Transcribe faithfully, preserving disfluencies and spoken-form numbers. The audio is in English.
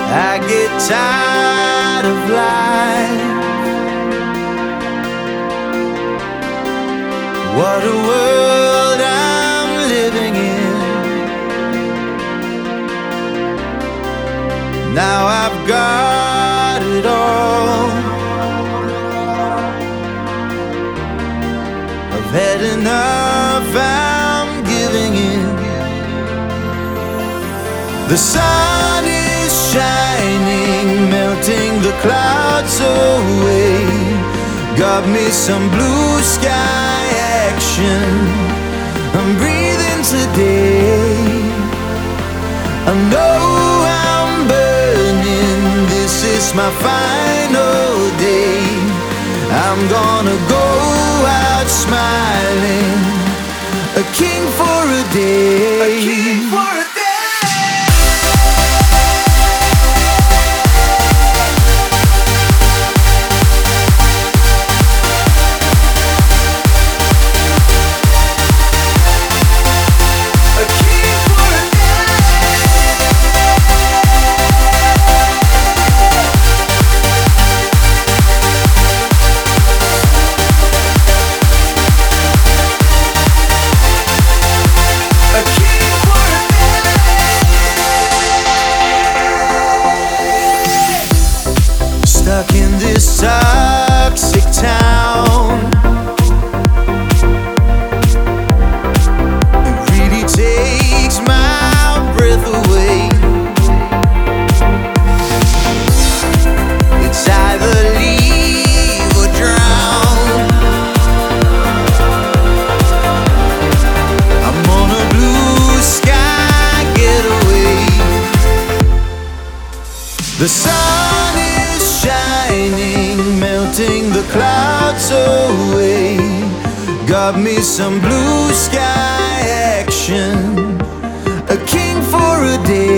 I get tired of life. What a world I'm living in. Now I've got it all. I've had enough, I'm giving in. The sun is shining, melting the clouds away. Got me some blue sky action. I'm breathing today. I know I'm burning. This is my final day. I'm gonna go out smiling, a king for a day. A king for a day. Stuck in this toxic town, it really takes my breath away. It's either leave or drown. I'm on a blue sky getaway. The sun is shining, melting the clouds away. Got me some blue sky action, a king for a day.